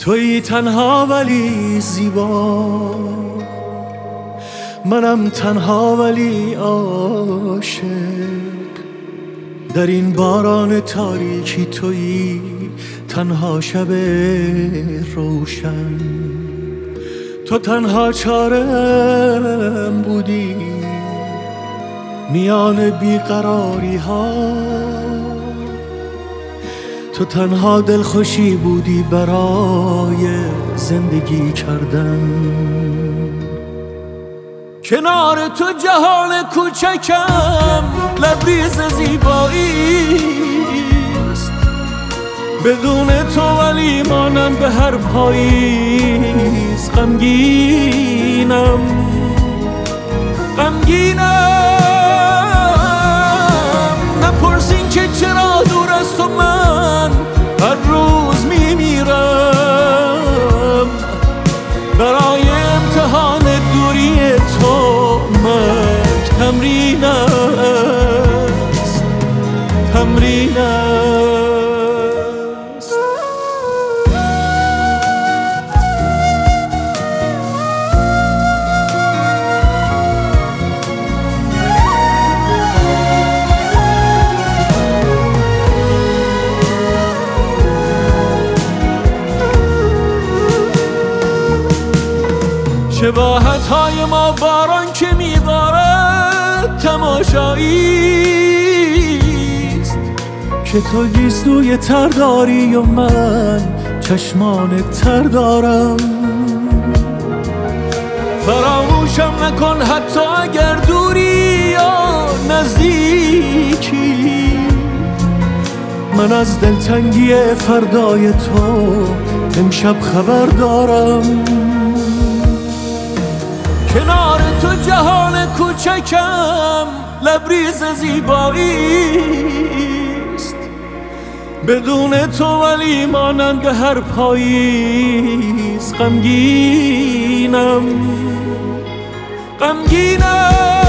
تویی تنها ولی زیبا، منم تنها ولی عاشق. در این باران تاریکی تویی تنها شب روشن. تو تنها چارم بودی میان بیقراری ها، تو تنها دلخوشی بودی برای زندگی کردن. کنار تو جهان کوچکم لبریز زیبایی است، بدون تو ولی مانم به هر پاییز. غمگینم نپرسین که چرا دور از تو من هر روز میمیرم. برای امتحان دوری تو مرگ تمرین است، تمرین است. شباهت های ما باران که میبارد تماشاییست، که تو گیسوی تر داری و من چشمان تر دارم. فراموشم نکن حتی اگر دوری یا نزدیکی، من از دلتنگی فردای تو امشب خبر دارم. کنار تو جهان کوچکم لبریز زیبایی است، بدون تو ولی مانند هر پاییز. غمگینم